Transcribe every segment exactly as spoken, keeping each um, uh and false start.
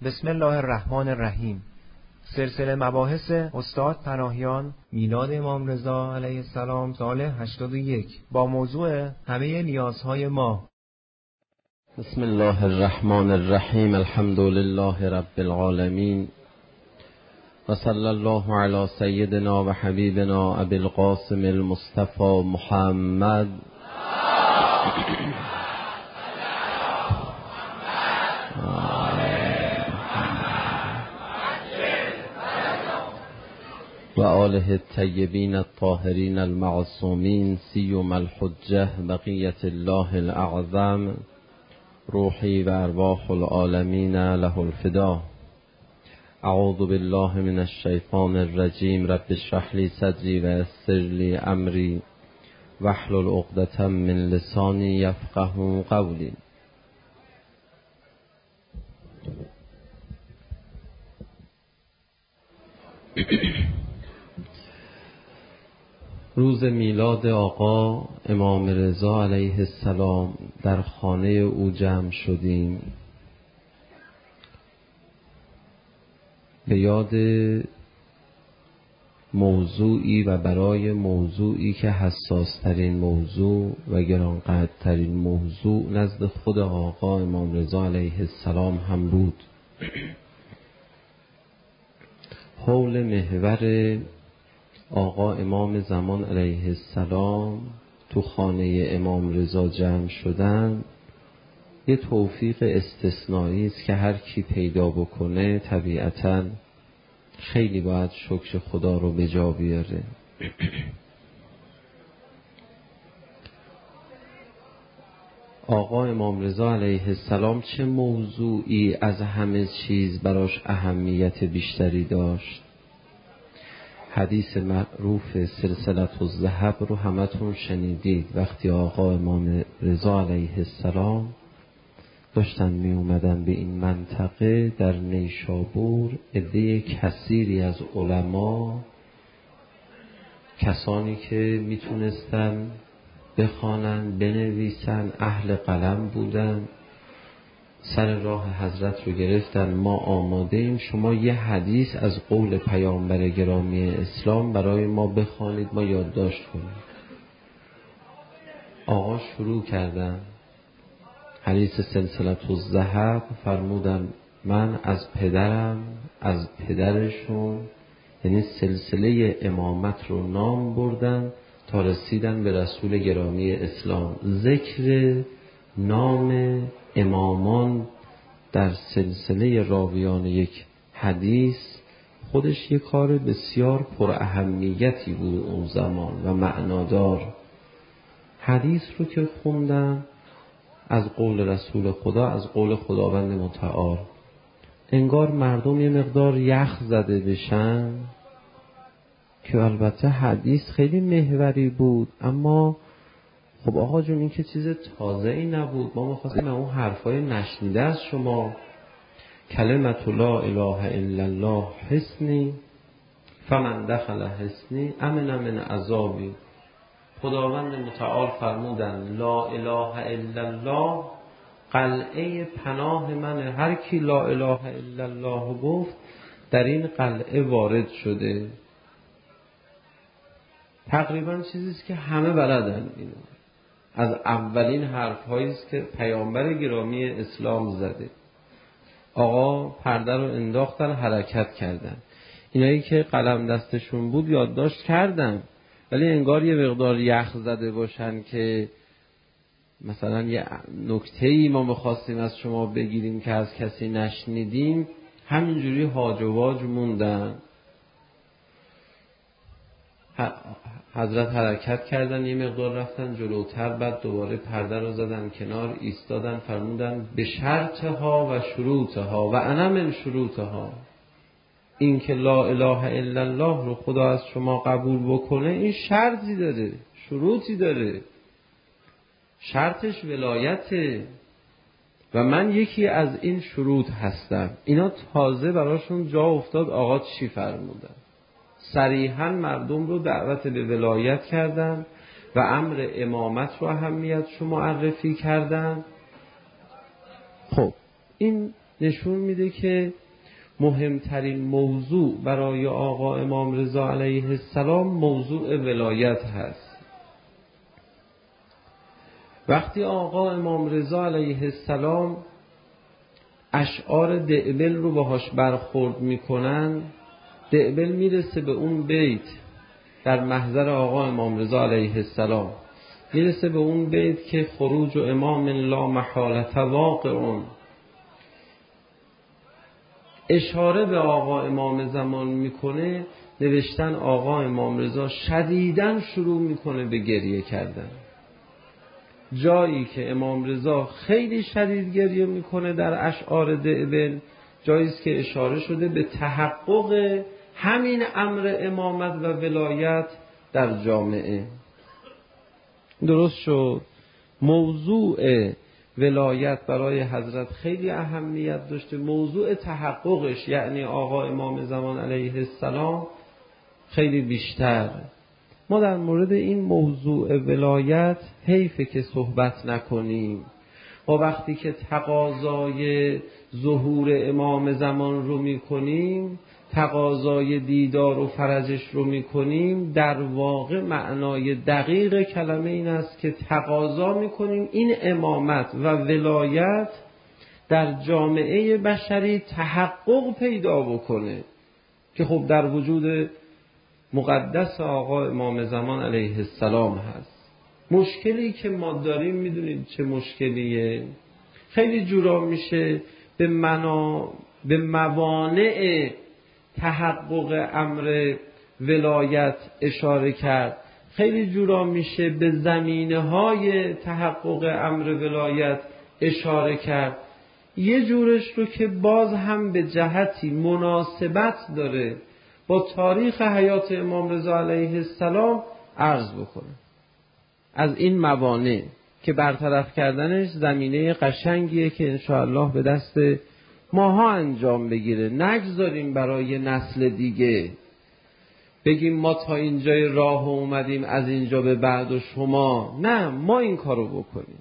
بسم الله الرحمن الرحیم. سلسله مباحث استاد پناهیان، میلاد امام رضا علیه السلام سال هشتاد و یک، با موضوع همه نیازهای ما. بسم الله الرحمن الرحیم. الحمد لله رب العالمین و صلی الله علی سیدنا و حبیبنا ابی القاسم المصطفى محمد و آله الطیبین الطاهرین المعصومین سیما الحجة بقیة الله الاعظم روحی و ارواح العالمین له الفدا. اعوذ بالله من الشیطان الرجیم. رب اشرح لی صدری و یسر لی امری واحلل عقدة من لسانی یفقهوا قولی. روز میلاد آقا امام رضا علیه السلام در خانه او جمع شدیم به یاد موضوعی و برای موضوعی که حساسترین موضوع و گرانقدرترین موضوع نزد خود آقا امام رضا علیه السلام هم بود. حول محور آقا امام زمان علیه السلام تو خانه امام رضا جمع شدن یه توفیق استثنایی است که هر کی پیدا بکنه طبیعتاً خیلی باید شکر خدا رو به جا بیاره. آقا امام رضا علیه السلام چه موضوعی از همه چیز براش اهمیت بیشتری داشت؟ حدیث معروف سلسله الذهب رو همتون شنیدید. وقتی آقا امام رضا علیه السلام داشتن می اومدن به این منطقه در نیشابور، عده کثیری از علما، کسانی که میتونستن بخوانن بنویسن، اهل قلم بودن، سر راه حضرت رو گرفتن. ما آماده ایم، شما یه حدیث از قول پیامبر گرامی اسلام برای ما بخوانید، ما یادداشت کنیم. آقا شروع کردن حدیث سلسله الذهب، فرمودن من از پدرم، از پدرشون، یعنی سلسله امامت رو نام بردن تا رسیدن به رسول گرامی اسلام. ذکر نام امامان در سلسله راویان یک حدیث خودش یک کار بسیار پر اهمیتی بود اون زمان و معنادار. حدیث رو که خوندن از قول رسول خدا، از قول خداوند متعال، انگار مردم یه مقدار یخ زده بشن که البته حدیث خیلی محوری بود، اما خب آقا جون این که چیز تازه ای نبود، ما می‌خواستیم اون حرفای نشنیده از شما. کلمت لا اله الا الله حصنی فمن دخل حصنی امن من عذابی. خداوند متعال فرمودن لا اله الا الله قلعه پناه من، هر کی لا اله الا الله گفت در این قلعه وارد شده. تقریبا چیزیست که همه بلدن. اینو از اولین حرف‌هایی است که پیامبر گرامی اسلام زده. آقا پرده رو انداختن، حرکت کردن. اینایی که قلم دستشون بود یادداشت کردن، ولی انگار یه مقدار یخ زده باشن که مثلا یه نکته‌ای ما می‌خواستیم از شما بگیریم که از کسی نشنیدیم، همینجوری هاج و واج موندن. حضرت حرکت کردن، یه مقدار رفتن جلوتر، بعد دوباره پرده رو زدن کنار، ایستادن، فرمودن به شرطها و شروطها و انا من شروطها. این که لا اله الا الله رو خدا از شما قبول بکنه، این شرطی داره، شروطی داره. شرطش ولایته و من یکی از این شروط هستم. اینا تازه براشون جا افتاد آقا چی فرمودن. صریحاً مردم رو دعوت به ولایت کردن و امر امامت رو اهمیت شما معرفی کردن. خب این نشون میده که مهمترین موضوع برای آقا امام رضا علیه السلام موضوع ولایت هست. وقتی آقا امام رضا علیه السلام اشعار دعبل رو باهاش برخورد میکنن، دعبل میرسه به اون بیت در محضر آقا امام رضا علیه السلام، میرسه به اون بیت که خروج و امام لا محالة واقع، اشاره به آقا امام زمان میکنه. نوشتن آقا امام رضا شدیداً شروع میکنه به گریه کردن. جایی که امام رضا خیلی شدید گریه میکنه در اشعار دعبل، جایی است که اشاره شده به تحقق همین امر امامت و ولایت در جامعه. درست شد. موضوع ولایت برای حضرت خیلی اهمیت داشته، موضوع تحققش یعنی آقا امام زمان علیه السلام خیلی بیشتر. ما در مورد این موضوع ولایت حیفه که صحبت نکنیم. و وقتی که تقاضای ظهور امام زمان رو میکنیم، تقاضای دیدار و فرجش رو میکنیم، در واقع معنای دقیق کلمه این است که تقاضا میکنیم این امامت و ولایت در جامعه بشری تحقق پیدا بکنه، که خب در وجود مقدس آقا امام زمان علیه السلام هست. مشکلی که ما داریم میدونید چه مشکلیه؟ خیلی جورا میشه به منا به موانع تحقق امر ولایت اشاره کرد، خیلی جورا میشه به زمینه های تحقق امر ولایت اشاره کرد. یه جورش رو که باز هم به جهتی مناسبت داره با تاریخ حیات امام رضا علیه السلام عرض بکنه. از این موانع که برطرف کردنش زمینه قشنگیه که انشاءالله به دست ماها انجام بگیره. نگذاریم برای نسل دیگه بگیم ما تا اینجای راه اومدیم، از اینجا به بعد و شما. نه، ما این کارو بکنیم.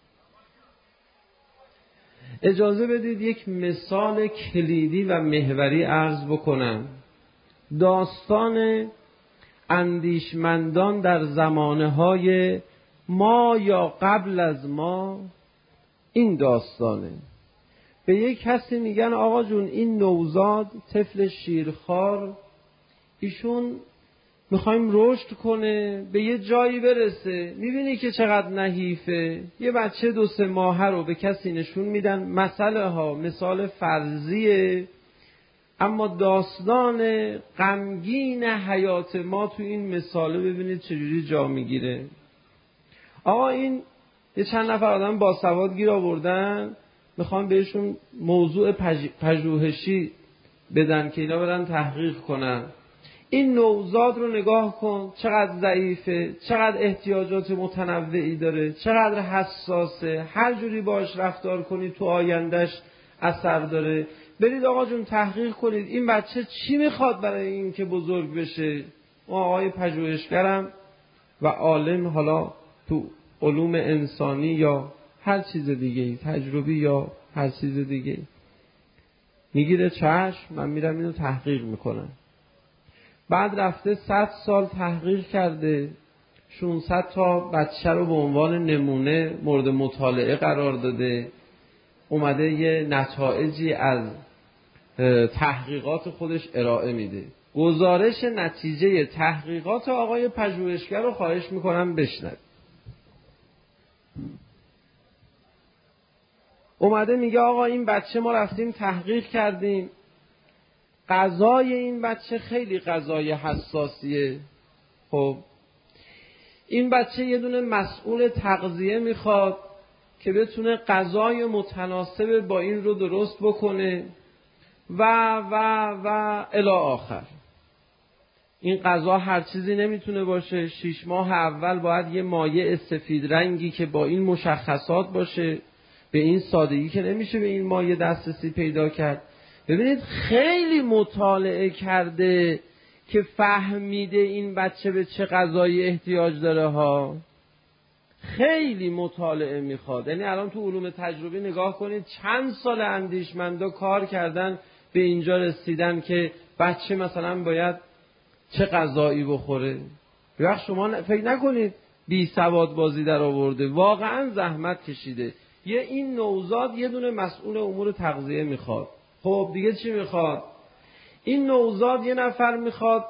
اجازه بدید یک مثال کلیدی و محوری عرض بکنم. داستان اندیشمندان در زمانهای ما یا قبل از ما این داستانه. به یک کسی میگن آقا جون این نوزاد طفل شیرخوار، ایشون میخوایم رشد کنه، به یه جایی برسه، میبینی که چقدر نحیفه. یه بچه دو سه ماهه رو به کسی نشون میدن، مسئله ها مثال فرضیه، اما داستان غمگین حیات ما تو این مثاله ببینید چجوری جا میگیره. آقا این یه چند نفر آدم باسواد گیر آوردن، میخوان بهشون موضوع پژ... پژوهشی بدن که اینا برن تحقیق کنن. این نوزاد رو نگاه کن چقدر ضعیفه، چقدر احتیاجات متنوعی داره، چقدر حساسه، هر جوری باش رفتار کنید تو آیندهش اثر داره. برید آقا جون تحقیق کنید این بچه چی میخواد برای این که بزرگ بشه. ما آقای پژوهشگرم و عالم، حالا تو علوم انسانی یا هر چیز دیگه، تجربی یا هر چیز دیگه، میگیره چشم، من میرم اینو تحقیق میکنم. بعد رفته صد سال تحقیق کرده، ششصد تا بچه رو به عنوان نمونه مورد مطالعه قرار داده، اومده یه نتایجی از تحقیقات خودش ارائه میده. گزارش نتیجه تحقیقات آقای پژوهشگر رو خواهش میکنم بشنوید. اومده میگه آقا این بچه ما رفتیم تحقیق کردیم، غذای این بچه خیلی غذای حساسیه. خب این بچه یه دونه مسئول تغذیه میخواد که بتونه غذای متناسب با این رو درست بکنه و و و الی آخر. این غذا هر چیزی نمیتونه باشه. شش ماه اول باید یه مایع سفید رنگی که با این مشخصات باشه، به این سادگی که نمیشه به این مایع دسترسی پیدا کرد. ببینید خیلی مطالعه کرده که فهمیده این بچه به چه غذایی احتیاج داره ها. خیلی مطالعه میخواد. یعنی الان تو علوم تجربی نگاه کنید چند سال اندیشمندا کار کردن به اینجا رسیدن که بچه مثلا باید چه غذایی بخوره. وقت شما فکر نکنید بی سواد بازی در آورده، واقعا زحمت کشیده. یه این نوزاد یه دونه مسئول امور تغذیه میخواد. خب دیگه چی میخواد؟ این نوزاد یه نفر میخواد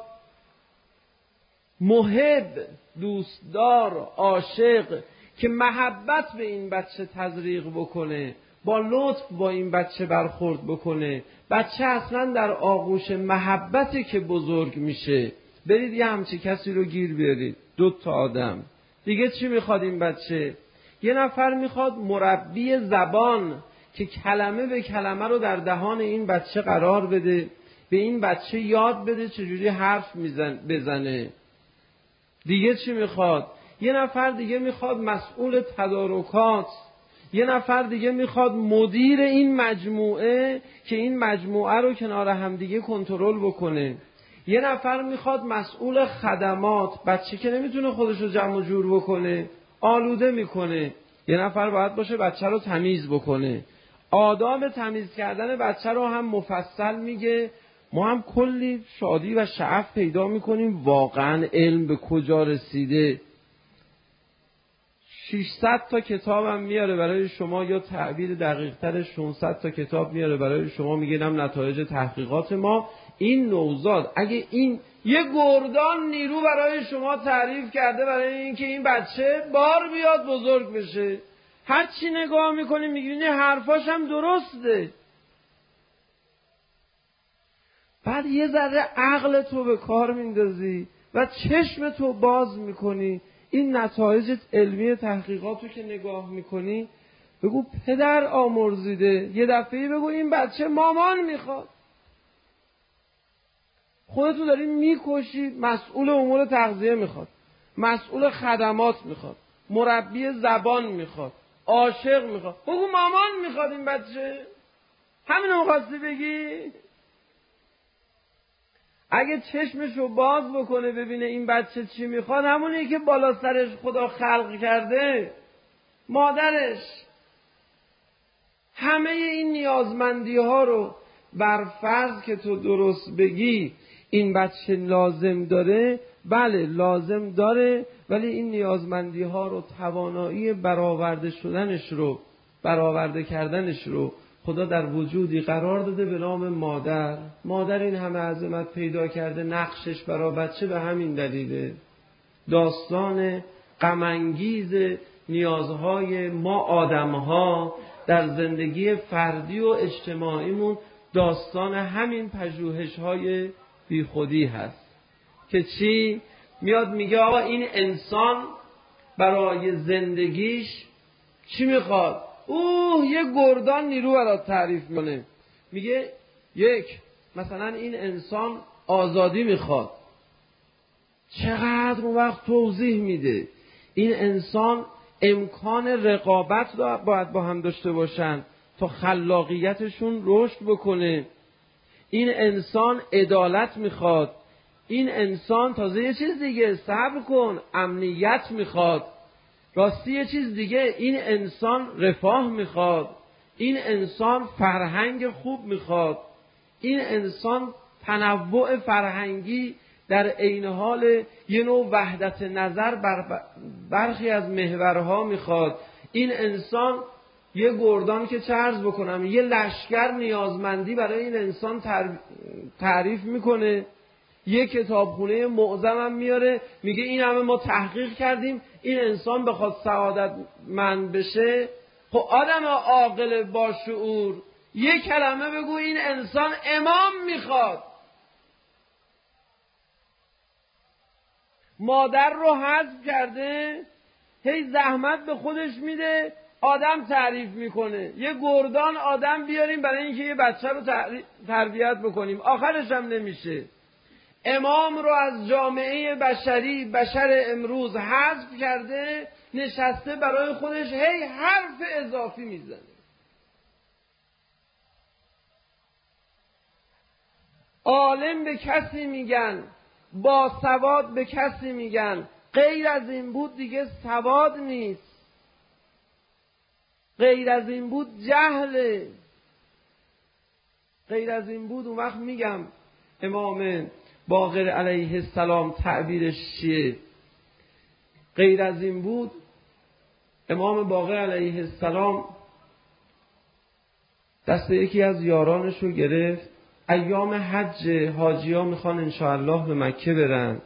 محب، دوستدار، عاشق که محبت به این بچه تزریق بکنه، با لطف با این بچه برخورد بکنه. بچه اصلا در آغوش محبتی که بزرگ میشه. برید یه همچی کسی رو گیر بیارید، دو تا آدم. دیگه چی میخواد این بچه؟ یه نفر میخواد مربی زبان که کلمه به کلمه رو در دهان این بچه قرار بده، به این بچه یاد بده چجوری حرف میزن بزنه. دیگه چی میخواد؟ یه نفر دیگه میخواد مسئول تدارکات، یه نفر دیگه میخواد مدیر این مجموعه که این مجموعه رو کنار هم دیگه کنترل بکنه. یه نفر میخواد مسئول خدمات، بچه که نمیتونه خودش رو جمع و جور بکنه، آلوده میکنه. یه نفر باید باشه بچه رو تمیز بکنه. آداب تمیز کردن بچه رو هم مفصل میگه. ما هم کلی شادی و شعف پیدا میکنیم واقعا علم به کجا رسیده. ششصد تا کتاب هم میاره برای شما، یا تعبیر دقیق تر ششصد تا کتاب میاره برای شما، میگنم نتایج تحقیقات ما. این نوزاد اگه این یه گردان نیرو برای شما تعریف کرده برای اینکه این بچه بار بیاد بزرگ بشه، هر چی نگاه میکنی میگیرینی حرفاش هم درسته. بعد یه ذره عقل تو به کار میندازی و چشم تو باز میکنی، این نتایج علمی تحقیقاتو که نگاه میکنی، بگو پدر آمرزیده. یه دفعه بگو این بچه مامان میخواد. خودتو داری میکشی. مسئول امور تغذیه میخواد، مسئول خدمات میخواد، مربی زبان میخواد، عاشق میخواد. بگو مامان میخواد این بچه. همینو میخواستی بگی؟ اگه چشمشو باز بکنه ببینه این بچه چی میخواد، همونی که بالا سرش خدا خلق کرده، مادرش، همه این نیازمندی ها رو بر فرض که تو درست بگی این بچه لازم داره، بله لازم داره، ولی این نیازمندی ها رو، توانایی برآورده شدنش رو، برآورده کردنش رو خدا در وجودی قرار داده به نام مادر. مادر این همه عظمت پیدا کرده، نقشش برای بچه به همین دلیله. داستان غم انگیز نیازهای ما آدمها در زندگی فردی و اجتماعیمون داستان همین پژوهش‌های بی خودی هست که چی؟ میاد میگه آقا این انسان برای زندگیش چی میخواد؟ اوه یه گردان نیرو برات تعریف میکنه. میگه یک، مثلا این انسان آزادی میخواد. چقدر اون وقت توضیح میده. این انسان امکان رقابت رو باید با هم داشته باشن تا خلاقیتشون رشد بکنه. این انسان عدالت میخواد. این انسان تازه یه چیز دیگه، صبر کن، امنیت میخواد. راستی یه چیز دیگه، این انسان رفاه میخواد. این انسان فرهنگ خوب میخواد. این انسان تنوع فرهنگی در عین حال یه نوع وحدت نظر بر برخی از محورها میخواد. این انسان یه گردان که چه عرض بکنم، یه لشکر نیازمندی برای این انسان تعریف میکنه. یه کتابخونه معظم هم میاره، میگه این همه ما تحقیق کردیم، این انسان بخواد سعادتمند بشه، خب آدم عاقل با شعور یه کلمه بگو این انسان امام میخواد. مادر رو حذف کرده، هی زحمت به خودش میده، آدم تعریف میکنه. یه گردان آدم بیاریم برای اینکه یه بچه رو تربیت بکنیم، آخرش هم نمیشه. امام رو از جامعه بشری، بشر امروز حذف کرده، نشسته برای خودش هی حرف اضافی میزنه. عالم به کسی میگن، با سواد به کسی میگن، غیر از این بود دیگه سواد نیست، غیر از این بود جهله، غیر از این بود. اون وقت میگم امام باقر علیه السلام تعبیرش چیه؟ غیر از این بود امام باقر علیه السلام دست یکی از یارانش رو گرفت. ایام حج حاجی ها میخوان انشاءالله به مکه برن،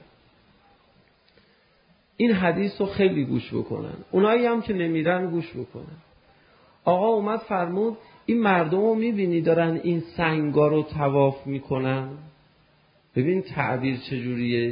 این حدیث رو خیلی گوش بکنن، اونایی هم که نمیرن گوش بکنن. آقا اومد فرمود این مردم رو میبینی دارن این سنگا رو طواف میکنن؟ ببین تعبیر چجوریه.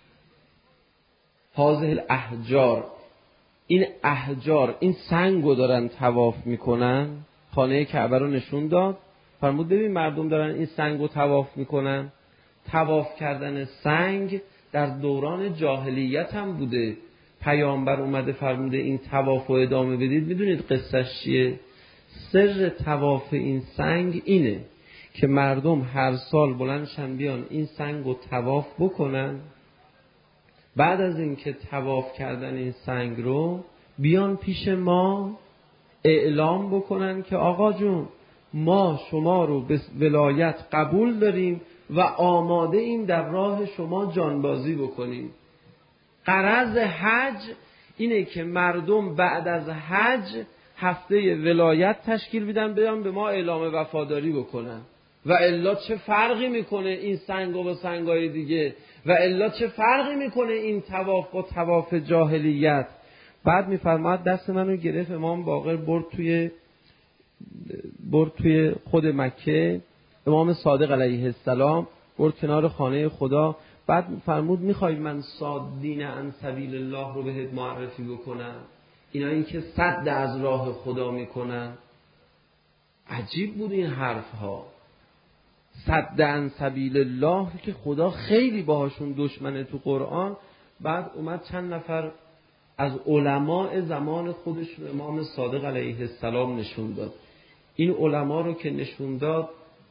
هذه الاحجار، این احجار، این سنگو دارن طواف میکنن. خانه کعبه رو نشون داد، فرمود ببین مردم دارن این سنگو طواف میکنن. طواف کردن سنگ در دوران جاهلیت هم بوده. پیامبر اومده فرموده این طواف رو ادامه بدید. میدونید قصهش چیه؟ سر طواف این سنگ اینه که مردم هر سال بلندشن بیان این سنگ رو طواف بکنن، بعد از اینکه طواف کردن این سنگ رو بیان پیش ما اعلام بکنن که آقا جون ما شما رو به ولایت قبول داریم و آماده ایم در راه شما جانبازی بکنیم. غرض حج اینه که مردم بعد از حج هفته ولایت تشکیل بدن، بیان به ما اعلام وفاداری بکنن. و الا چه فرقی میکنه این سنگ با سنگای دیگه؟ و الا چه فرقی میکنه این طواف با طواف جاهلیت؟ بعد میفرماد دست منو گرفت امام باقر برد توی برد توی خود مکه، امام صادق علیه السلام برد کنار خانه خدا. بعد فرمود میخوای من صادین عن سبیل الله رو بهت معرفی بکنم؟ اینایی که صد از راه خدا میکنن. عجیب بود این حرف ها. صد عن سبیل الله که خدا خیلی باهاشون دشمنه تو قرآن. بعد اومد چند نفر از علماء زمان خودش رو امام صادق علیه السلام نشون داد. این علما رو که نشون داد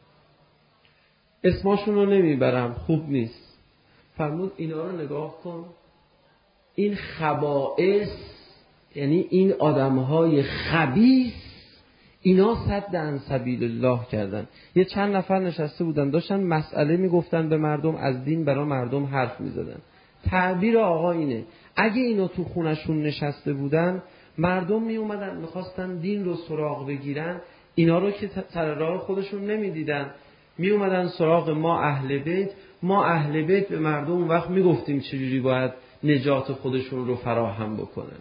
اسماشون رو نمیبرم، خوب نیست. فرمود اینا رو نگاه کن، این خبائث، یعنی این آدمهای خبیث، اینا صد عن سبیل الله کردن. یه چند نفر نشسته بودن داشتن مسئله میگفتن به مردم، از دین برای مردم حرف میزدن. تعبیر آقا اینه اگه اینا تو خونشون نشسته بودن، مردم می اومدن میخواستن دین رو سراغ بگیرن، اینا رو که سر راه خودشون نمیدیدن، می اومدن سراغ ما اهل بیت. ما اهل بیت به مردم اون وقت میگفتیم چجوری باید نجات خودشون رو فراهم بکنن.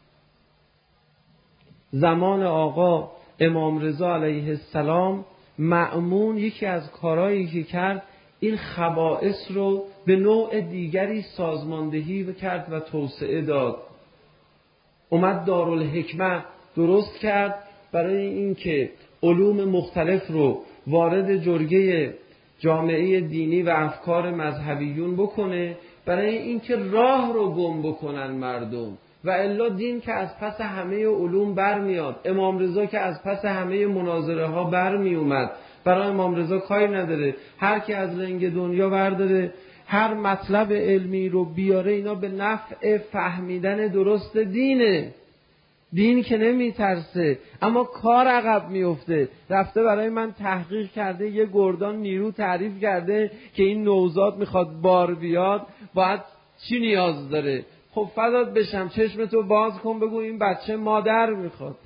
زمان آقا امام رضا علیه السلام مأمون یکی از کارهایی که کرد این خبائث رو به نوع دیگری سازماندهی کرد و توسعه داد. اومد دارالحکمه درست کرد برای اینکه علوم مختلف رو وارد جرگه جامعه دینی و افکار مذهبیون بکنه، برای اینکه راه رو گم بکنن مردم. و الا دین که از پس همه علوم برمیاد، امام رضا که از پس همه مناظره ها برمی اومد. برای امام رضا کاری نداره، هر کی از لنگ دنیا برداره هر مطلب علمی رو بیاره، اینا به نفع فهمیدن درست دینه. دین که نمی ترسه، اما کار عقب میفته. رفته برای من تحقیق کرده، یه گردان نیرو تعریف کرده که این نوزاد میخواد بار بیاد، باید چی نیاز داره؟ خب فدات بشم، چشمتو باز کن بگو این بچه مادر میخواد.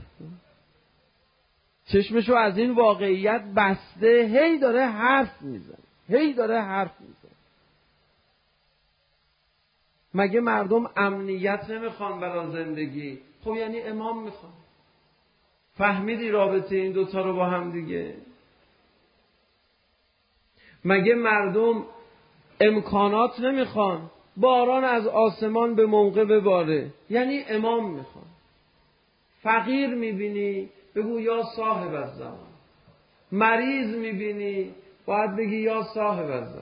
چشمشو از این واقعیت بسته، هی داره حرف میزنه، هی داره حرف میزنه. مگه مردم امنیت نمیخوان برای زندگی؟ خب یعنی امام میخوان. فهمیدی رابطه این دوتا رو با هم دیگه؟ مگه مردم امکانات نمیخوان؟ باران از آسمان به موقع بباره، یعنی امام میخوان. فقیر میبینی بگو یا صاحب الزمان، مریض میبینی باید بگی یا صاحب الزمان،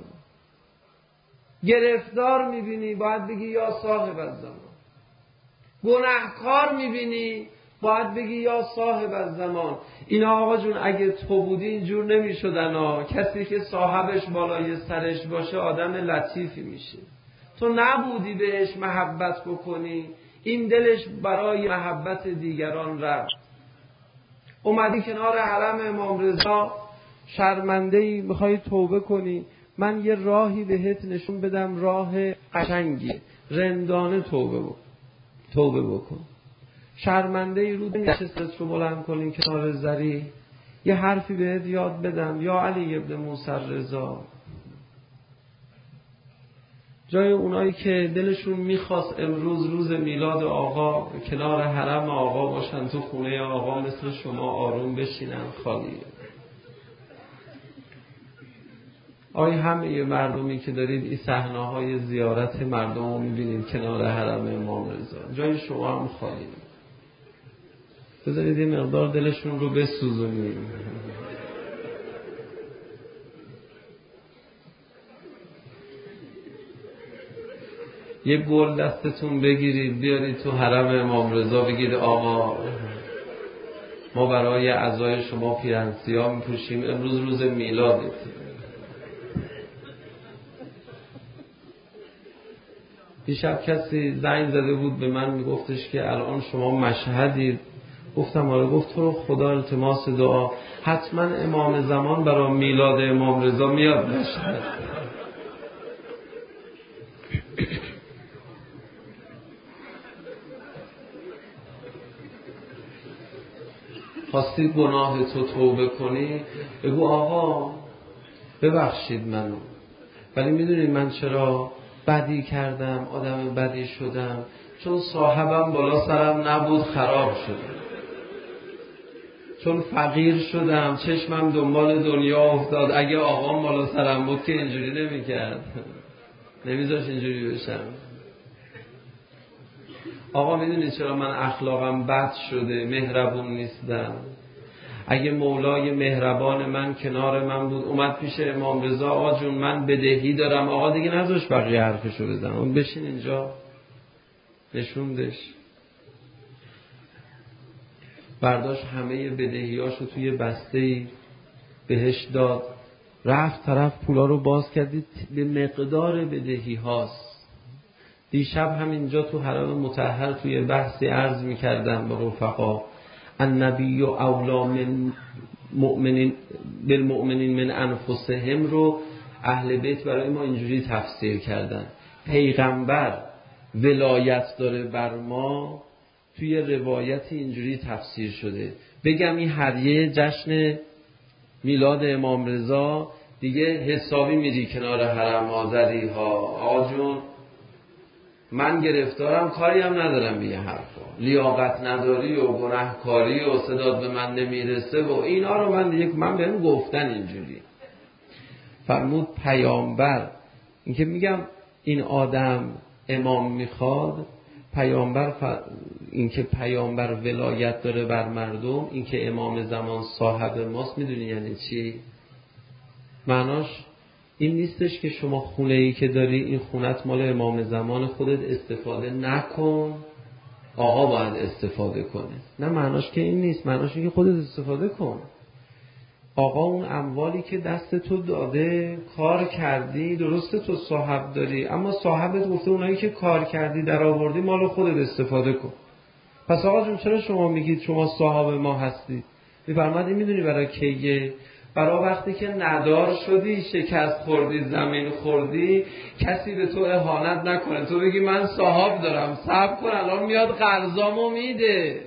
گرفتار میبینی باید بگی یا صاحب الزمان، گناهکار میبینی باید بگی یا صاحب الزمان. اینا آقا جون اگه تو بودی اینجور نمیشدن ها. کسی که صاحبش بالای سرش باشه آدم لطیفی میشه. تو نبودی بهش محبت بکنی، این دلش برای محبت دیگران رفت. اومدی کنار حرم امام رضا شرمنده‌ای میخوای توبه کنی، من یه راهی بهت نشون بدم، راه قشنگی، رندانه توبه بکن. توبه بکن. شرمنده‌ای رو نشستت رو بلند کنی کنار زری، یه حرفی بهت یاد بدم، یا علی ابن موسی رضا، جای اونایی که دلشون میخواست امروز روز میلاد آقا کنار حرم آقا باشن، تو خونه آقا مثل شما آروم بشینن، خالیه. آیا همه مردمی که دارید این صحنه‌های زیارت مردم رو میبینید کنار حرم امام رضا، جای شما هم خالیه. بذارید این مقدار دلشون رو بسوزونید. یه گل دستتون بگیرید بیارید تو حرم امام رضا، بگید آقا ما برای عزای شما پیرهن‌سیاه میپوشیم، امروز روز میلادت. دیشب کسی زنگ زده بود به من میگفتش که الان شما مشهدید. گفتم آره. گفت تو رو خدا التماس دعا، حتما امام زمان برای میلاد امام رضا میاد مشهد. خواستی گناه تو توبه کنی، بگو آقا ببخشید منو، ولی میدونی من چرا بدی کردم، آدم بدی شدم؟ چون صاحبم بالا سرم نبود خراب شدم، چون فقیر شدم چشمم دنبال دنیا افتاد، اگه آقام بالا سرم بود که اینجوری نمی‌کرد، نمیذاش اینجوری بشم. آقا میدونی چرا من اخلاقم بد شده، مهربون نیستم؟ اگه مولای مهربان من کنار من بود، اومد پیش امام رضا، آقا جون من بدهی دارم، آقا دیگه نذاش بقیه حرفشو بزن، اون بشین اینجا، نشوندش، برداشت همه بدهیاشو توی بسته‌ای بهش داد، رفت طرف پولا رو باز کردید به مقدار بدهی هاست. دیشب همینجا تو حرم مطهر توی بحثی عرض می‌کردم با رفقا، النبی اولا من مؤمنین بالمؤمنین من انفسهم رو اهل بیت برای ما اینجوری تفسیر کردن، پیغمبر ولایت داره بر ما، توی روایتی اینجوری تفسیر شده. بگم این هدیه جشن میلاد امام رضا دیگه حسابی میری کنار حرم آذری ها، آقا جون من گرفتارم، کاری هم ندارم به این حرفا، لیاقت نداری و گناهکاری و صدات به من نمیرسه و اینا رو من دیگه من بهم گفتن اینجوری. فرمود پیامبر، این که میگم این آدم امام میخواد، پیامبر ف... این که پیامبر ولایت داره بر مردم، این که امام زمان صاحب ماست، میدونی یعنی چی؟ معناش این نیستش که شما خونه ای که داری این خونت مال امام زمان، خودت استفاده نکن، آقا باید استفاده کنه. نه، معناش که این نیست، معناش اینه که خودت استفاده کن. آقا اون اموالی که دست تو داده، کار کردی، درسته تو صاحب داری، اما صاحبت گفته اونایی که کار کردی در آوردی مال خودت استفاده کن. پس آقا جون چرا شما میگید شما صاحب ما هستید؟ میفرماد این میدونی برای کیه؟ برای وقتی که ندار شدی، شکست خوردی، زمین خوردی، کسی به تو اهانت نکنه، تو بگی من صاحب دارم، صبر کن الان میاد قرضامو میده.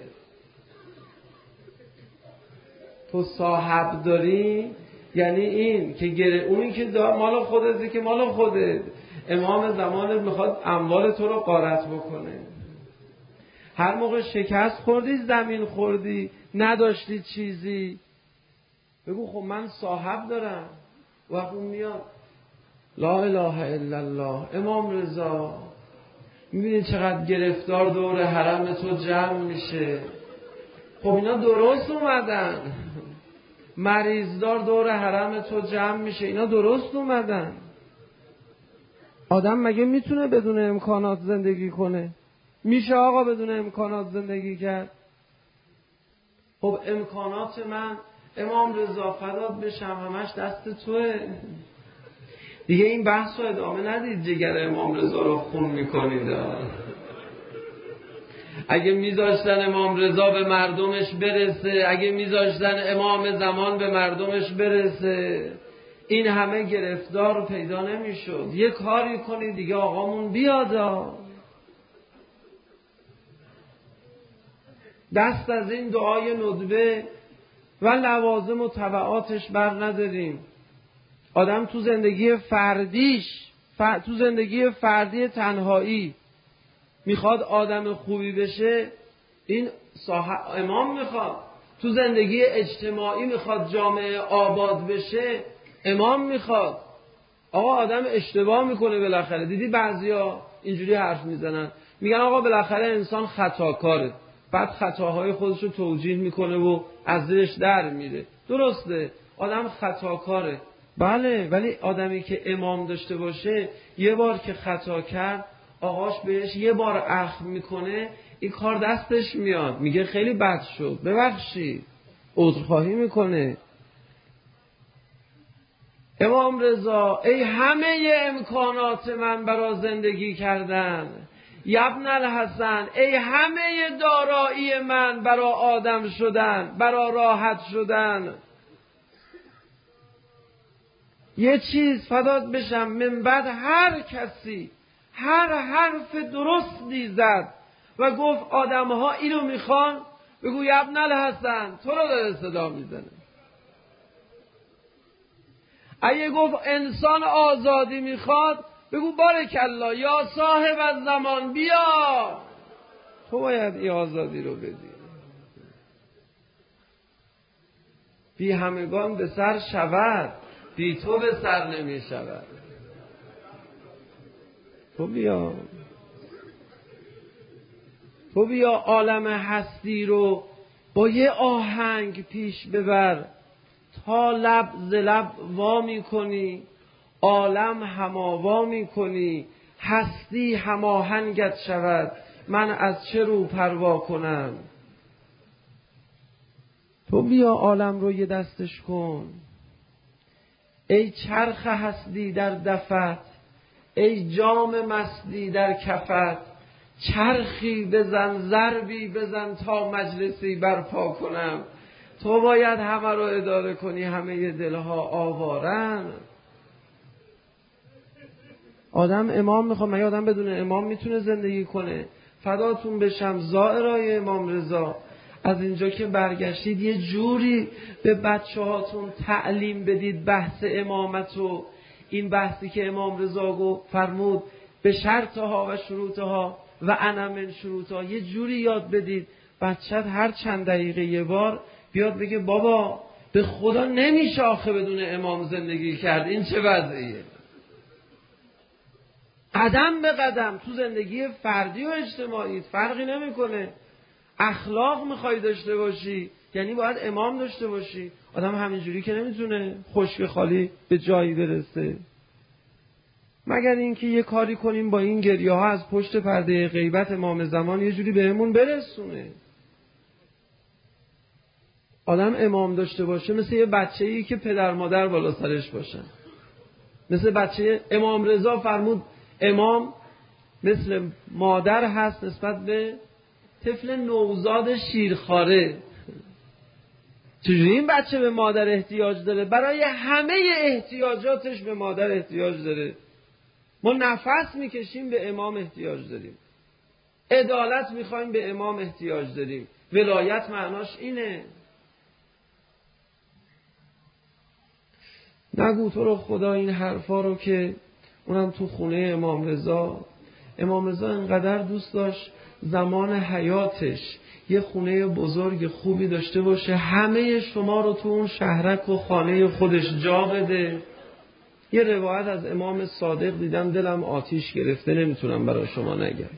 تو صاحب داری یعنی این که گره اونی که مال خودته، که مال خودت، امام زمانت میخواد اموال تو رو غارت بکنه. هر موقع شکست خوردی، زمین خوردی، نداشتی چیزی، بگو خب من صاحب دارم. وقت اون میاد لا اله الا الله امام رضا، میبینی چقدر گرفتار دور حرم تو جمع میشه. خب اینا درست اومدن، مریضدار دور حرم تو جمع میشه، اینا درست اومدن. آدم مگه میتونه بدون امکانات زندگی کنه؟ میشه آقا بدون امکانات زندگی کرد؟ خب امکانات من امام رضا فدات بشم همش دست توه. دیگه این بحث رو ادامه ندید، جگر امام رضا رو خون میکنید. اگه میذاشتن امام رضا به مردمش برسه، اگه میذاشتن امام زمان به مردمش برسه، این همه گرفتار پیدا نمیشد. یه کاری کنید دیگه آقامون بیاد. دست از این دعای ندبه و لوازم و تبعاتش بر نداریم. آدم تو زندگی فردیش ف... تو زندگی فردی تنهایی میخواد آدم خوبی بشه، این صاحب امام میخواد. تو زندگی اجتماعی میخواد جامعه آباد بشه، امام میخواد. آقا آدم اشتباه میکنه بالاخره. دیدی بعضیا اینجوری حرف میزنن، میگن آقا بالاخره انسان خطاکاره، بعد خطاهای خودش رو توجیه میکنه و از زیرش در میره. درسته، آدم خطاکاره، بله، ولی آدمی که امام داشته باشه، یه بار که خطا کرد آقاش بهش یه بار اخم میکنه، این کار دستش میاد، میگه خیلی بد شد، ببخشید، عذرخواهی میکنه. امام رضا ای همه امکانات من برای زندگی کردن، ابن الحسن ای همه دارایی من برای آدم شدن، برای راحت شدن. یه چیز فدات بشم، من بعد هر کسی هر حرف درستی زد و گفت آدمها اینو میخوان، بگو ابن الحسن تو رو داره صدا میزنه. اگه گفت انسان آزادی میخواد، بگو بارکالله یا صاحب الزمان بیا، تو باید این آزادی رو بدی. بی همگان به سر شود، بی تو به سر نمی شود. تو بیا تو بیا عالم هستی رو با یه آهنگ پیش ببر، تا لب ز لب وا می کنی، عالم هماوا می کنی، هستی هماهنگت شود، من از چه رو پروا کنم. تو بیا عالم رو یه دستش کن، ای چرخ هستی در دفت، ای جام مستی در کفت، چرخی بزن ضربی بزن تا مجلسی برپا کنم. تو باید همه رو اداره کنی، همه دلها آوارن. آدم امام میخواد، مگه آدم بدون امام میتونه زندگی کنه؟ فداتون بشم زائرای امام رضا، از اینجا که برگشتید یه جوری به بچه هاتون تعلیم بدید بحث امامت و این بحثی که امام رضا گفت فرمود به شرطها و شروطها و انا من شروطها، یه جوری یاد بدید بچت هر چند دقیقه یه بار بیاد بگه بابا به خدا نمیشه آخه بدون امام زندگی کرد، این چه وضعیه. قدم به قدم تو زندگی فردی و اجتماعی فرقی نمیکنه. اخلاق میخوای داشته باشی یعنی باید امام داشته باشی. آدم همینجوری که نمیتونه خشک خالی به جایی برسه، مگر اینکه یه کاری کنیم با این گریه ها از پشت پرده غیبت امام زمان یه جوری بهمون برسونه. آدم امام داشته باشه مثل یه بچه‌ای که پدر مادر بالا سرش باشن، مثل بچه امام رضا فرمود امام مثل مادر هست نسبت به طفل نوزاد شیرخواره. چجوری این بچه به مادر احتیاج داره؟ برای همه احتیاجاتش به مادر احتیاج داره. ما نفس میکشیم به امام احتیاج داریم، عدالت میخوایم به امام احتیاج داریم، ولایت معناش اینه. نگو تو رو خدا این حرفا رو که اونم تو خونه امام رضا. امام رضا انقدر دوست داشت زمان حیاتش یه خونه بزرگ خوبی داشته باشه، همه شما رو تو اون شهرک و خانه خودش جا بده. یه روایت از امام صادق دیدم دلم آتیش گرفته، نمیتونم برای شما نگم.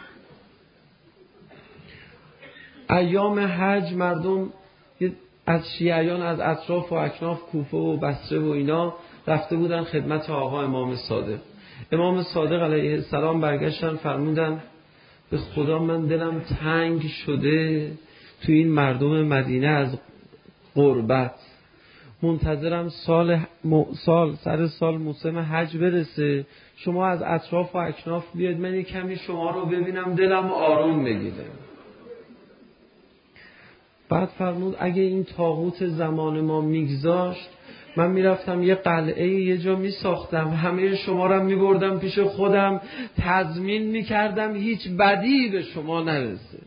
ایام حج مردم از شیعیان از اطراف و اکناف کوفه و بصره و اینا رفته بودن خدمت آقا امام صادق. امام صادق علیه السلام برگشتن فرمودن به خدا من دلم تنگ شده تو این مردم مدینه از غربت. منتظرم سال م... سال سر سال موسم حج برسه، شما از اطراف و اکناف بیاد من یک کمی شما رو ببینم دلم آروم بگیره. بعد فرمود اگه این طاغوت زمان ما میگذاشت من میرفتم یه قلعه یه جا میساختم، همه شما رو میبردم پیش خودم، تضمین میکردم هیچ بدی به شما نرسه،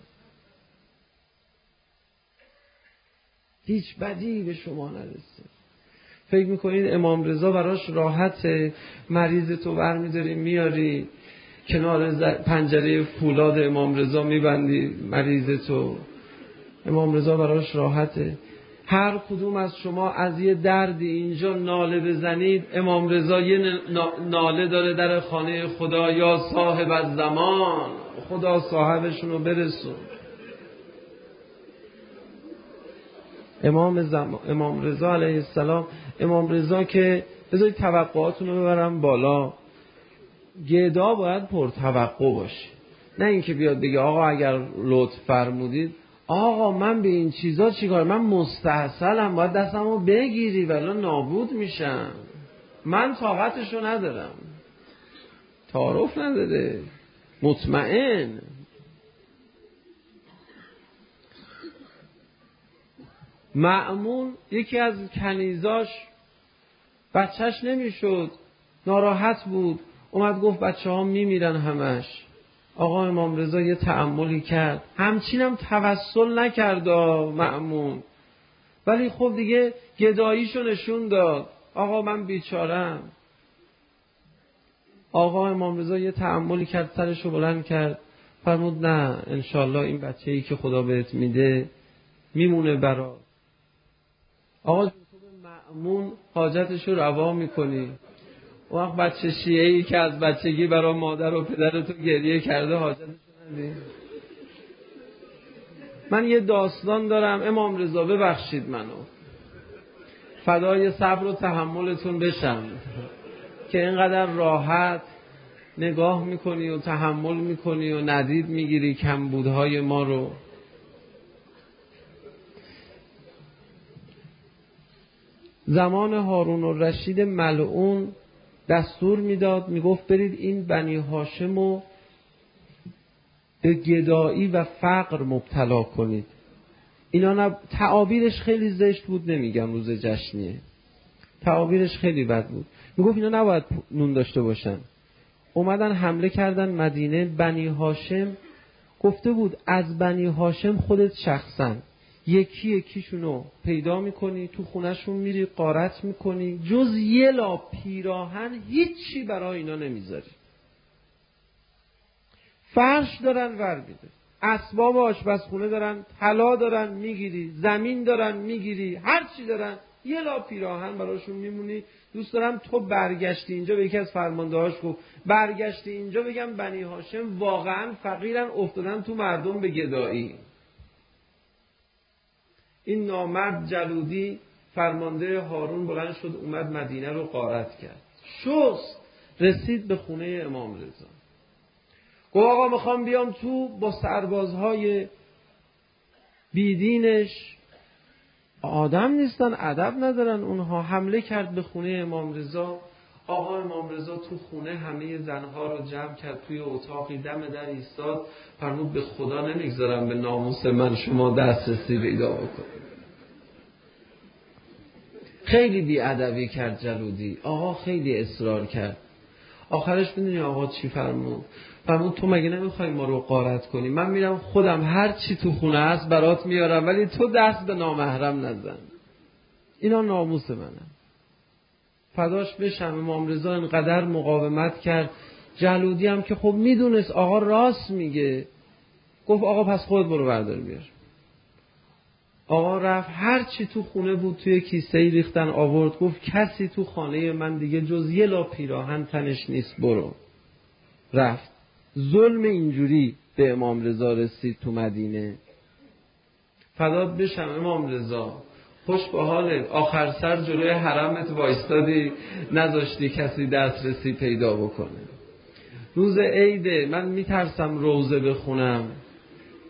هیچ بدی به شما نرسه. فکر میکنید امام رضا براش راحته؟ مریض تو برمیداری میاری کنار پنجره فولاد امام رضا میبندی مریض تو، امام رضا براش راحته؟ هر کدوم از شما از یه دردی اینجا ناله بزنید، امام رضا یه ناله داره در خانه خدا، یا صاحب الزمان، خدا صاحبشونو برسون. امام زم... امام رضا علیه السلام، امام رضا که بذارید توقعاتون رو ببرم بالا، گدا باید پرتوقع باشه، نه اینکه بیاد بگه آقا اگر لطف فرمودید، آقا من به این چیزا چیکار، من مستحصلم باید دستمو بگیری ولی نابود میشم، من طاقتشو ندارم. تعارف نداره، مطمئن. مأمون یکی از کنیزاش بچهش نمیشد، ناراحت بود، اومد گفت بچه ها میمیرن همش. آقا امام رضا یه تأملی کرد، همچینم توسل نکرد مأمون، ولی خب دیگه گداییشو نشون داد، آقا من بیچارم. آقا امام رضا یه تأملی کرد، سرشو بلند کرد، فرمود نه انشالله این بچه‌ای که خدا بهت میده میمونه برات. آقا تو به مأمون حاجتشو روا میکنی، اون وقت بچه شیعه‌ای که از بچگی برای مادر و پدر تو گریه کرده حاجتشو ندی؟ من یه داستان دارم، امام رضا ببخشید منو، فدای صبر و تحملتون بشم که اینقدر راحت نگاه میکنی و تحمل میکنی و ندید میگیری کمبودهای ما رو. زمان هارون الرشید ملعون دستور میداد، میگفت برید این بنی هاشم رو به گدایی و فقر مبتلا کنید. اینا نب... تعابیرش خیلی زشت بود، نمیگم روز جشنیه، تعابیرش خیلی بد بود. میگفت اینا نباید نون داشته باشن. اومدن حمله کردن مدینه. بنی هاشم گفته بود از بنی هاشم خودت شخصا یکی یکیشونو پیدا میکنی، تو خونهشون میری غارت میکنی، جز یه لا پیراهن هیچی برای اینا نمیذاری. فرش دارن ور میده، اسباب آشپزخونه دارن، طلا دارن میگیری، زمین دارن میگیری، هر چی دارن، یه لا پیراهن براشون میمونی. دوست دارم تو برگشتی اینجا، به یکی از فرماندهاش گفت برگشتی اینجا بگم بنی هاشم واقعا فقیرن، افتادن تو مردم به گدایی. این نامرد جلودی فرمانده هارون بلند شد اومد مدینه رو غارت کرد، شست رسید به خونه امام رضا، گفت آقا میخوام بیام تو با سربازهای بیدینش، آدم نیستن، ادب ندارن اونها. حمله کرد به خونه امام رضا. آقا امام رضا تو خونه همه زنها رو جمع کرد توی اتاقی، دم در ایستاد، فرمود به خدا نمیگذارم به ناموس من شما دسترسی پیدا بکنید. خیلی بی‌ادبی کرد جلودی. آقا خیلی اصرار کرد. آخرش میدونی آقا چی فرمود؟ فرمود تو مگه نمیخوای ما رو غارت کنی؟ من میرم خودم هر چی تو خونه هست برات میارم، ولی تو دست به نامحرم نزن. اینا ناموس منم. فداش بشم. امام رضا اینقدر مقاومت کرد. جلودی هم که خب میدونست آقا راست میگه، گفت آقا پس خود برو بردار بیار. آقا رفت، هر چی تو خونه بود توی کیسه‌ای ریختن آورد، گفت کسی تو خانه من دیگه جز یه لا پیراهن تنش نیست، برو. رفت. ظلم اینجوری به امام رضا رسید تو مدینه. فدات بشم امام رضا، خوش به حالت، آخر سر جلوی حرمت وایستادی، نذاشتی کسی دسترسی پیدا بکنه. روز عیده، من میترسم روزه بخونم،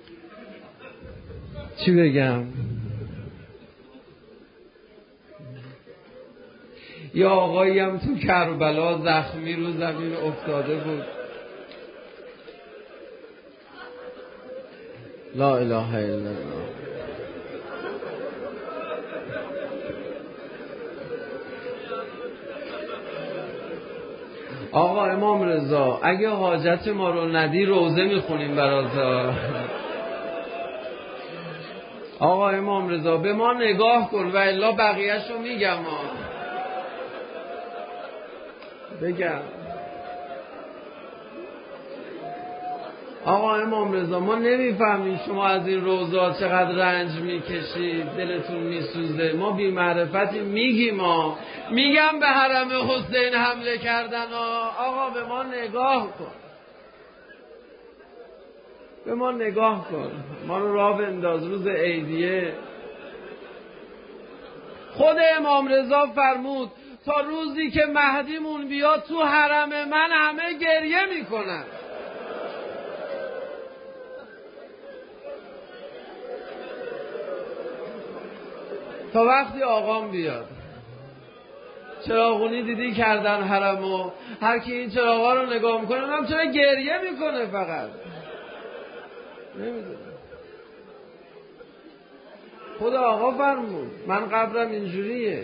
چی بگم؟ یه آقایی هم تو کربلا زخمی رو زمین افتاده بود. لا اله الا الله. آقا امام رضا اگه حاجت ما رو ندی روزه میخونیم برات. آقا امام رضا به ما نگاه کن و الا بقیه‌شو میگم. ها بگم آقا امام رضا ما نمیفهمیم شما از این روزا چقدر رنج میکشید، دلتون میسوزه. ما بی معرفتی میگیم. ما میگم به حرم حسین حمله کردن. ها آقا به ما نگاه کن، به ما نگاه کن، ما رو راه بنداز. روز عیدیه خود امام رضا فرمود تا روزی که مهدیمون بیاد تو حرم من همه گریه میکنن. تا وقتی آقام بیاد. چراغونی دیدی کردن حرمو، هر کی این چراغا رو نگاه میکنه اونم چرا گریه میکنه فقط نمیدونم. خدا آقا فرمود من قبرم اینجوریه.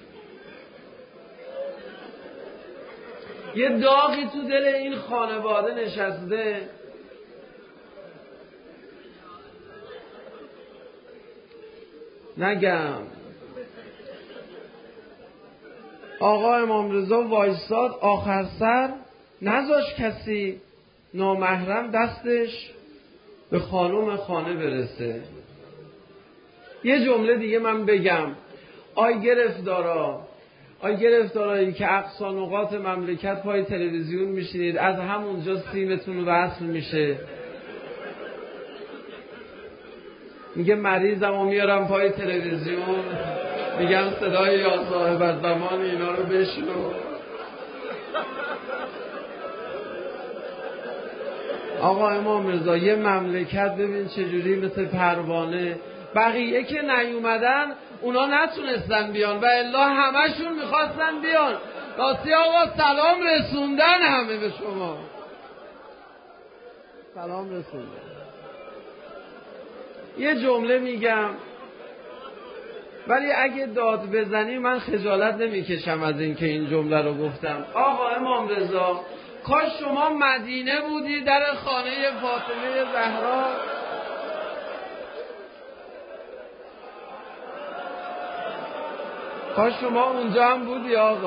یه داغی تو دل این خانواده نشسته. نگم آقا امام رضا وایساد آخر سر، نذاش کسی نامحرم دستش به خانم خانه برسه. یه جمله دیگه من بگم. آی گرفتارا، آی گرفتارایی که اقصا نقاط مملکت پای تلویزیون میشینید، از همونجا سیمتون وصل میشه. میگه مریضم و میارم پای تلویزیون، میگم صدای یا صاحب زمان اینا رو بشنو. آقا امام رضا یه مملکت ببین چجوری مثل پروانه، بقیه که نیومدن اونا نتونستن بیان و الا همشون میخواستن بیان. راستی آقا سلام رسوندن همه به شما، سلام رسوندن. یه جمله میگم ولی اگه داد بزنی من خجالت نمیکشم از این که این جمله رو گفتم. آقا امام رضا کاش شما مدینه بودی در خانه فاطمه زهرا، کاش شما اونجا هم بودی آقا.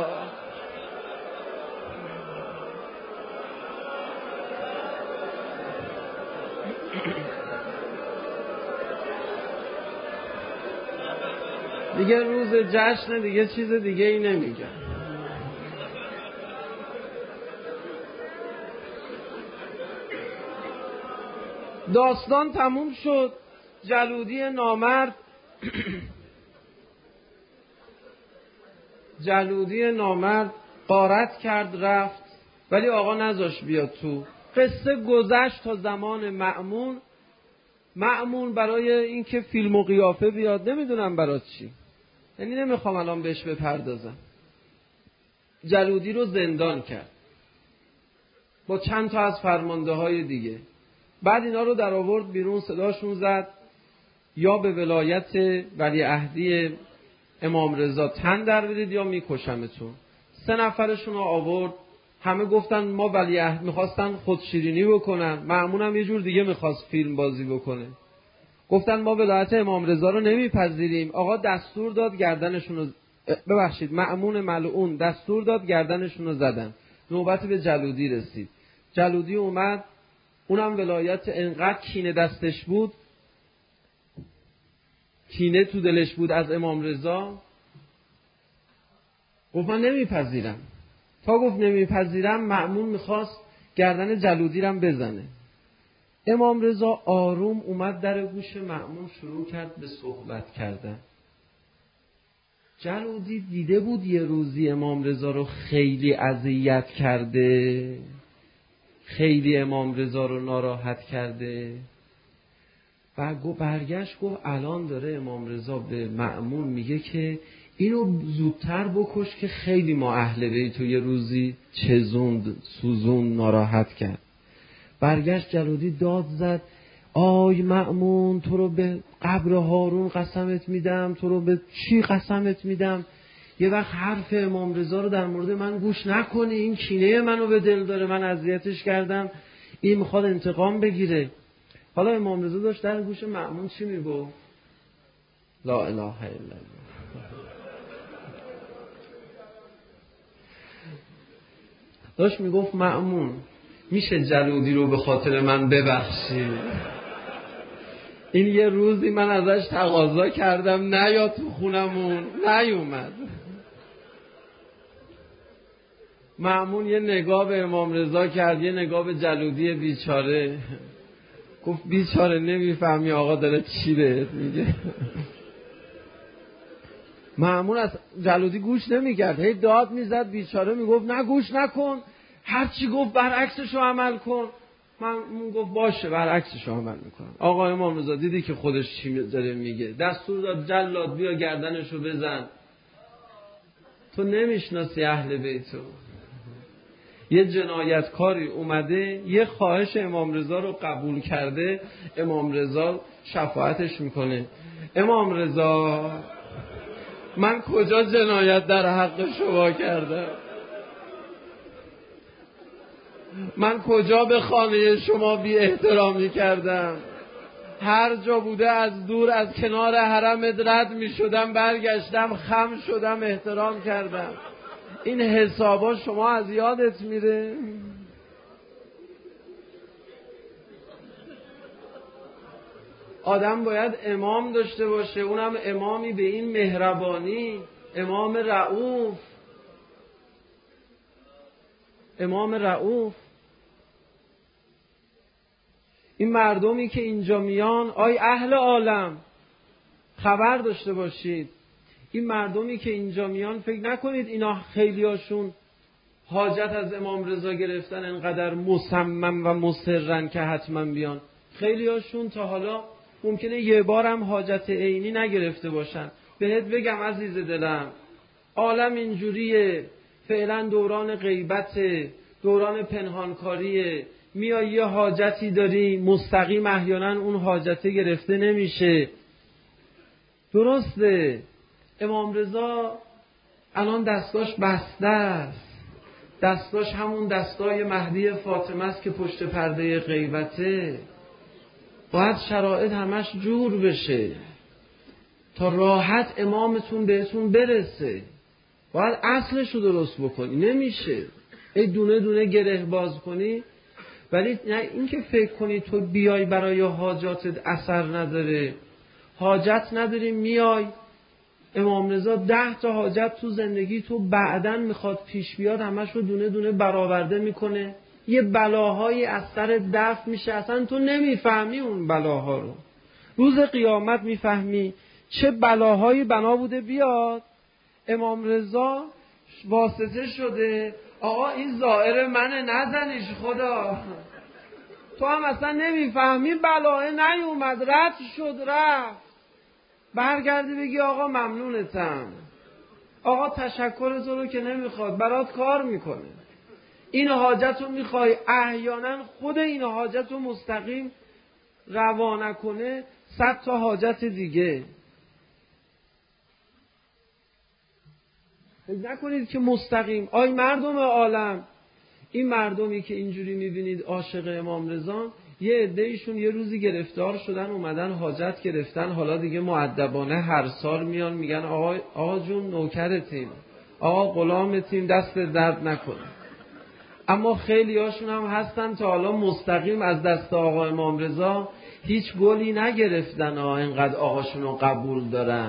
دیگه روز جشن دیگه چیز دیگه ای نمیگم. داستان تموم شد. جلودی نامرد جلودی نامرد غارت کرد رفت، ولی آقا نذاش بیاد تو. قصه گذشت تا زمان مأمون. مأمون برای اینکه فیلم و قیافه بیاد، نمیدونم برای چی، یعنی نمیخوام الان بهش بپردازم، جلودی رو زندان کرد با چند تا از فرمانده های دیگه. بعد اینا رو در آورد بیرون، صداشون زد یا به ولایت ولیعهدی امام رضا تن در برید یا میکشمتون. سه نفرشون رو آورد، همه گفتن ما ولیعهد، میخواستن خودشیرینی بکنن. مأمون هم یه جور دیگه میخواست فیلم بازی بکنه. گفتن ما ولایت امام رضا رو نمیپذیریم. آقا دستور داد گردنشون رو، ببخشید مأمون ملعون دستور داد گردنشون رو زدن. نوبت به جلودی رسید. جلودی اومد، اونم ولایت انقدر کینه دستش بود، کینه تو دلش بود از امام رضا، گفت من نمیپذیرم. تا گفت نمیپذیرم مأمون میخواست گردن جلودی رم بزنه. امام رضا آروم اومد در گوش مأمون شروع کرد به صحبت کردن. جلودی دیده بود یه روزی امام رضا رو خیلی اذیت کرده، خیلی امام رضا رو ناراحت کرده و گفت برگشت گفت الان داره امام رضا به مأمون میگه که اینو زودتر بکش که خیلی ما اهل بیت یه روزی چزوند، سوزون، ناراحت کرد. برگشت جلودی داد زد آی مأمون تو رو به قبر هارون قسمت میدم، تو رو به چی قسمت میدم، یه وقت حرف امام رضا رو در مورد من گوش نکنی، این کینه منو به دل داره، من اذیتش کردم، این میخواد انتقام بگیره. حالا امام رضا داشت در گوش مأمون چی میگفت؟ لا اله الا الله. داشت میگفت مأمون میشه جلودی رو به خاطر من ببخشی؟ این یه روزی من ازش تقاضا کردم نیا تو خونمون، نیومد. مأمون یه نگاه به امام رضا کرد، یه نگاه به جلودی بیچاره، گفت بیچاره نمیفهمی آقا داره چی بهت میگه. مأمون از جلودی گوش نمیکرد، هی داد میزد، بیچاره میگفت نه گوش نکن، هر چی گفت برعکسشو عمل کن. مأمون گفت باشه برعکسشو عمل میکنم. آقا امام رضا دیدی که خودش چی داره میگه، دستور داد جلاد بیا گردنشو بزن. تو نمیشناسی اهل بیتو. یه جنایتکاری اومده یه خواهش امام رضا رو قبول کرده، امام رضا شفاعتش میکنه. امام رضا من کجا جنایت در حق شما کردم؟ من کجا به خانه شما بی احترامی کردم؟ هر جا بوده از دور از کنار حرمت رد می شدم، برگشتم خم شدم احترام کردم. این حسابا شما از یادت میره؟ آدم باید امام داشته باشه، اونم امامی به این مهربانی، امام رؤوف، امام رؤوف. این مردمی که اینجا میان، آی اهل عالم خبر داشته باشید، این مردمی که اینجا میان فکر نکنید اینا خیلیاشون حاجت از امام رضا گرفتن انقدر مصمم و مصرن که حتما بیان. خیلیاشون تا حالا ممکنه یه بارم حاجت عینی نگرفته باشن. بهت بگم عزیز دلم، عالم اینجوریه، فعلا دوران غیبت، دوران پنهانکاریه، میای یه حاجتی داری مستقیم احیانا اون حاجته گرفته نمیشه. درسته امام رضا الان دستاش بسته است، دستاش همون دستای مهدی فاطمه است که پشت پرده غیبته. باید شرایط همش جور بشه تا راحت امامتون بهتون برسه. باید اصلشو درست بکنی، نمیشه ای دونه دونه گره باز کنی. ولی نه اینکه فکر کنی تو بیای برای حاجاتت اثر نداره. حاجت نداری میای، امام رضا ده تا حاجت تو زندگی تو بعدن میخواد پیش بیاد همش رو دونه دونه برآورده میکنه. یه بلاهایی از سر دفع میشه، اصلا تو نمیفهمی اون بلاها رو. روز قیامت میفهمی چه بلاهایی بنا بوده بیاد. امام رضا واسطه شده آقا این زائر منه نزنیش خدا. تو هم اصلا نمیفهمی بلاه نیومد، رد شد رفت. برگردی بگی آقا ممنونتم، آقا تشکر تو رو که نمیخواد، برات کار میکنه. این حاجت رو میخوای، احیانا خود این حاجت رو مستقیم روا نکنه صد تا حاجت دیگه. فکر نکنید که مستقیم. آی مردم عالم، این مردمی که اینجوری میبینید عاشق امام رضا، یه عده‌ایشون یه روزی گرفتار شدن اومدن حاجت گرفتن، حالا دیگه مؤدبانه هر سال میان میگن آقا آقا جون نوکرتیم، آقا غلامتیم، دست درد نکنه. اما خیلی هاشون هم هستن تا حالا مستقیم از دست آقا امام رضا هیچ گلی نگرفتن، آقا اینقدر آقاشون رو قبول دارن.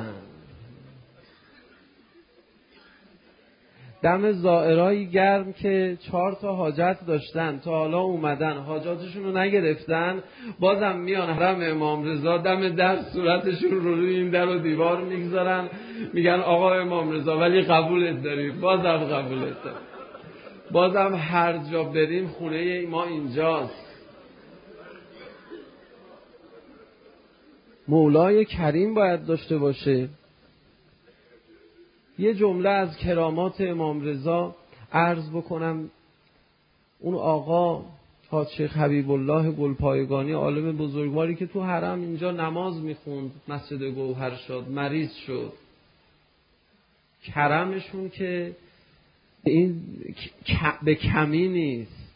دم زائرایی گرم که چهار تا حاجت داشتن تا حالا اومدن حاجاتشون رو نگرفتن، بازم میان حرم امام رضا دم در صورتشون رو روی این در و دیوار میگذارن، میگن آقا امام رضا ولی قبولت داریم، بازم قبولت داریم، بازم هر جا بریم خونه ما اینجاست. مولای کریم باید داشته باشه. یه جمله از کرامات امام رضا عرض بکنم. اون آقا حاج شیخ حبیب الله گلپایگانی، عالم بزرگواری که تو حرم اینجا نماز میخوند، مسجد گوهر شد، مریض شد. کرمشون که این به کمی نیست.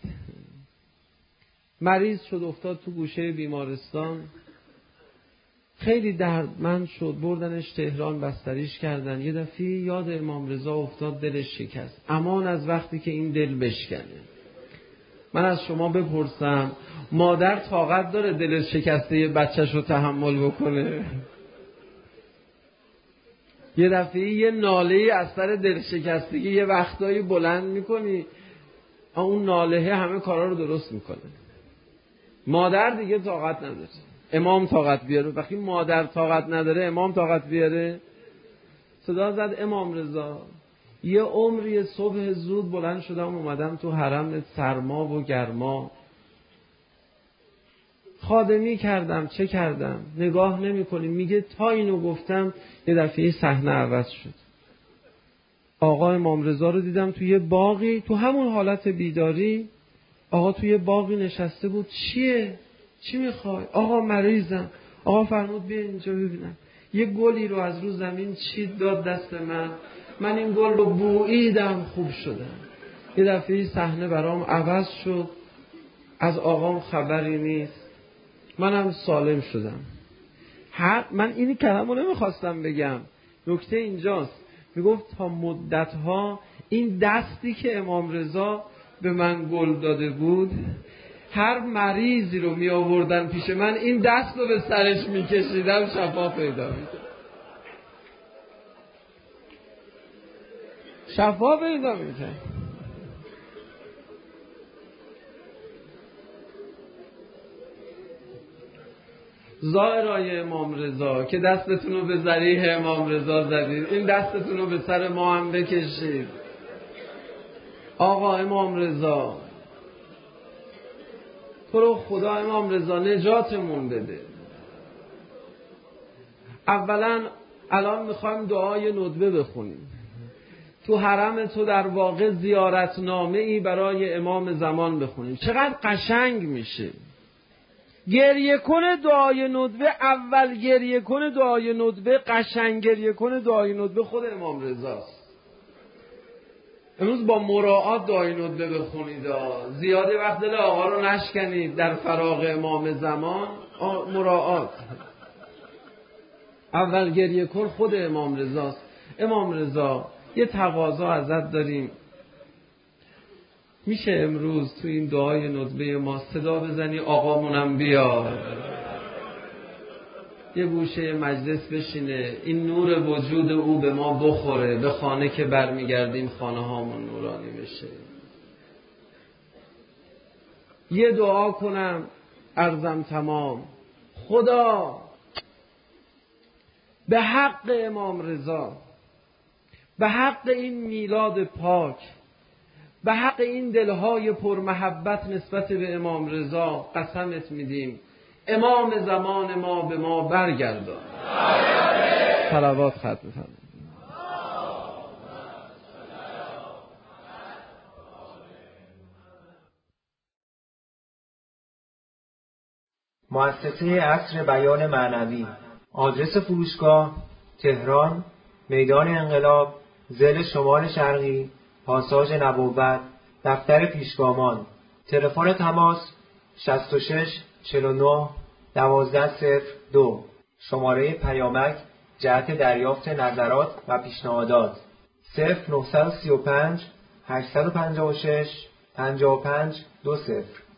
مریض شد، افتاد تو گوشه بیمارستان، خیلی دردمند شد، بردنش تهران، بستریش کردن. یه دفعه یاد امام رضا افتاد، دلش شکست. امان از وقتی که این دل بشکنه. من از شما بپرسم، مادر طاقت داره دلش شکسته یه بچه‌ش رو تحمل بکنه؟ یه دفعه یه ناله از سر دل شکستگی یه وقتایی بلند میکنی، اون ناله همه کارا رو درست میکنه. مادر دیگه طاقت نداره، امام طاقت بیاره. وقتی مادر طاقت نداره امام طاقت بیاره. صدا زد امام رضا. یه عمری صبح زود بلند شدم اومدم تو حرم، سرما و گرما خادمی کردم، چه کردم نگاه نمی کنی. میگه تا اینو گفتم یه دفعه صحنه عوض شد. آقا امام رضا رو دیدم توی باغی، تو همون حالت بیداری. آقا توی باغی نشسته بود. چیه؟ چی میخوای؟ آقا مریضم. آقا فرمود بیا اینجا ببینم. یه گلی رو از رو زمین چید داد دست من. من این گل رو بوییدم، خوب شدم. یه دفعه صحنه برام عوض شد. از آقام خبری نیست، منم سالم شدم. هر من اینی کلمو نمیخواستم بگم. نکته اینجاست. میگفت تا مدتها این دستی که امام رضا به من گل داده بود، هر مریضی رو می آوردن پیش من، این دست رو به سرش می کشیدم، شفا پیدا می کرد. شفا پیدا می کرد. زائرای امام رضا که دستتون رو به ذریح امام رضا زدید، این دستتون رو به سر ما هم بکشید. آقا امام رضا، تو رو خدا امام رضا نجاتمون بده. اولا الان میخوایم دعای ندبه بخونیم. تو حرم تو در واقع زیارتنامه ای برای امام زمان بخونیم. چقدر قشنگ میشه. گریه کنه دعای ندبه، اول گریه کنه دعای ندبه، قشنگ گریه کنه دعای ندبه خود امام رضاست. امروز با مراعات دعای ندبه بخونید. زیاده وقت دل آقا رو نشکنید در فراغ امام زمان. مراعات. اول گریه کن خود امام رضاست. امام رضا یه تقاضا ازت داریم. میشه امروز تو این دعای ندبه ما صدا بزنی آقامونم بیار، یه گوشه مجلس بشینه، این نور وجود او به ما بخوره، به خانه که برمیگردیم خانه هامون نورانی بشه. یه دعا کنم عرضم تمام. خدا به حق امام رضا، به حق این میلاد پاک، به حق این دلهای پرمحبت نسبت به امام رضا قسمت میدیم امام زمان ما به ما برگردان. صلوات ختم فرمایید. مؤسسه عصر بیان معنوی. آدرس فروشگاه تهران، میدان انقلاب، ضلع شمال شرقی، پاساژ نبوت، دفتر پیشگامان. تلفن تماس شصت و شش چهل و نه دوازده صفر دو. شماره پیامک جهت دریافت نظرات و پیشنهادات صفر نه سه پنج هشت پنج شش پنج پنج دو صفر.